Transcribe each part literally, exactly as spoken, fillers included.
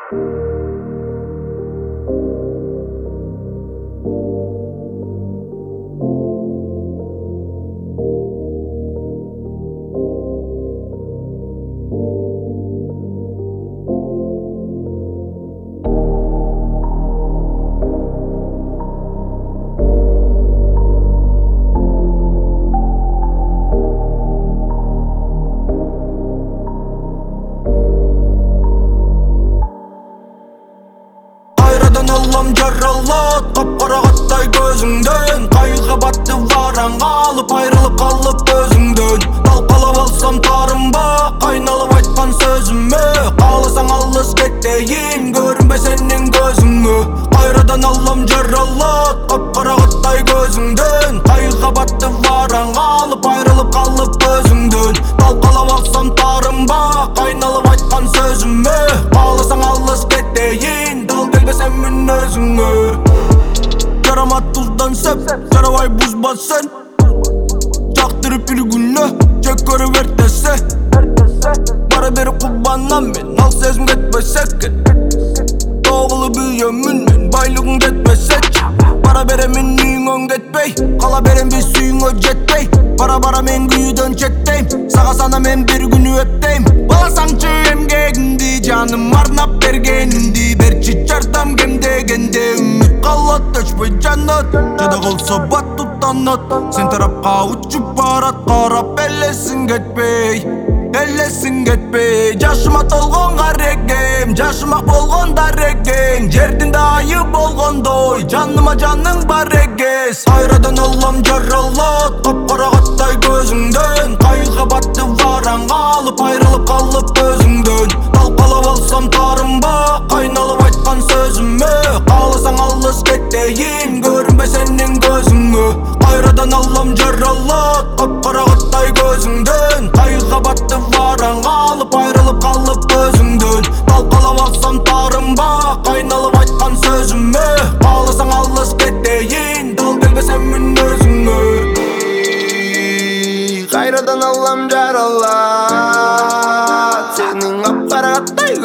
Аллам жаралат, қап-қарағаттай көзіңден. Қайғы батты вараң алып, айрылып қалып өзіңден. Талқалап алсам тарынба, қайналып айтқан сөзіме. Қаласаң алыс кетейін, көрінбе сенің көзіңе. Қайрадан аллам жаралат, қап-қарағаттай көзіңден. Қайғы батты вараң алып, айрылып қалып өзіңден. Талқалап алсам тарынба, қайналып айтқан сөзіме. Қаласаң алыс кетейін, дал келбесем мен өзіңе. Жарама тұздан сеп, жарабай бұзба сен. Жақтырып бір күні, жек көріп ертесе. Бара бері құбанам мен, ал сезім кетпесе кен. Тоғылы бүйемін мен, байлығың кетпесе. Бара бере мен үйіңен кетпей, қала берем біз сүйіңе жетпей. Бара-бара мен күйден четтейм, саға сана мен бір күні өттейм. Баласаңчы емгегінді, жаным арнап бергенінді. Берчі жартам кемдегенде, үміт қалат өшпей жанат. Жада қолса бат тұтанат, сен тарапқа ұчып барат. Қарап әлесің кетпей, әлесің кетпей. Жашыма толған қарекем, жашымақ болған дарекең. Жердінде айы болғандой, жаныма жаның бар егес. Қайрадан аллам жаралат, қап-қарағаттай көзіңден. Қайғы батты вараң алып, айрылып қалып өзіңден. Талқалап алсам тарынба, қайналып айтқан сөзіме. Қаласаң алыс кетейін, көрінбе сенің көзіңе. Қайрадан аллам жаралат, қап-қарағаттай көзіңден. Қайғы батты вараң алып, айрылып қалып өзіңден. Талқалап алсам тарынба, қайналып айтқан сөзіме. Қаласаң алыс кетейін, дал келбесем мен өзіңе. Қайрадан аллам жаралат, сенің қап-қарағаттай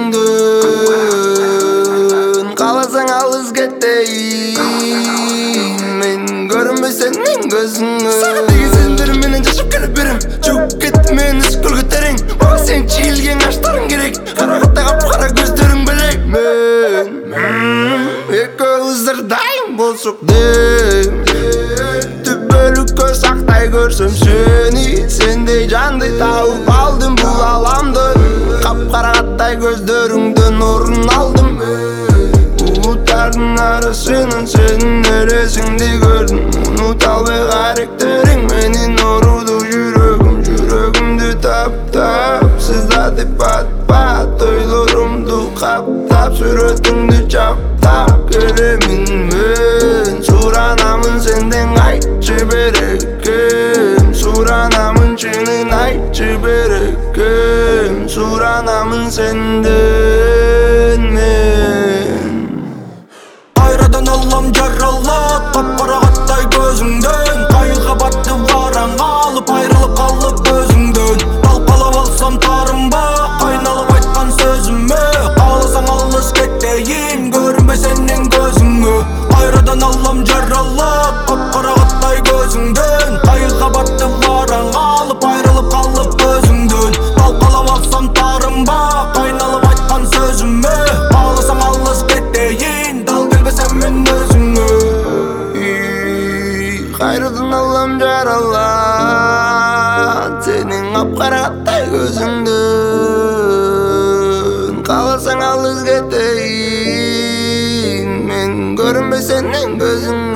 көзіңден. Қаласаң алыс кетейін, мен көрінбе сенің көзіңе. Саған деген сендер менен жашып келіп берем, жүк кетті мен үскіл көтерең. Бағы сен чиілген аштарың керек, қарағаттай қап-қара көздерің білек. Мен екі дайым болсық дейм, түбөлікке сақтай көрсем сені. Сендей жанды тауып алдым бұл аламды, қап-қарағаттай көздеріңден орын алдым. Ұмыттардың арасынан сенің нересіңді көрдім. Ұмыт албай қаректерің менің оруды жүрегім. Жүрегімді тап-тап, сызда деп бат-бат. Ойларымды қаптап, суретіңді чаптап көремін мен. Суранамын сенден айтшы берекем, суранамын шынын айтшы берекем. Суранамын сенден мен. Қайрадан аллам жаралат, қап-қарағаттай көзіңден. Қайғы батты вараң алып, айрылып қалып өзіңден. Талқалап алсам тарынба, қайналып айтқан сөзіме. Қаласаң алыс кетейін, көрінбе сенің көзіңе. Қайрадан аллам жаралат, қап-қарағаттай көзіңден. Қайғы батты вараң алып, айрылып қалып өзіңден. Талқалап алсам тарынба, қайналып айтқан сөзіме. Қаласаң алыс кетейін, дал келбесем мен өзіңе. Қайрадан аллам жаралат, сенің қап-қарағаттай көзіңден. Қаласаң алыс кетейін, мен көрінбе сенің көзіңе.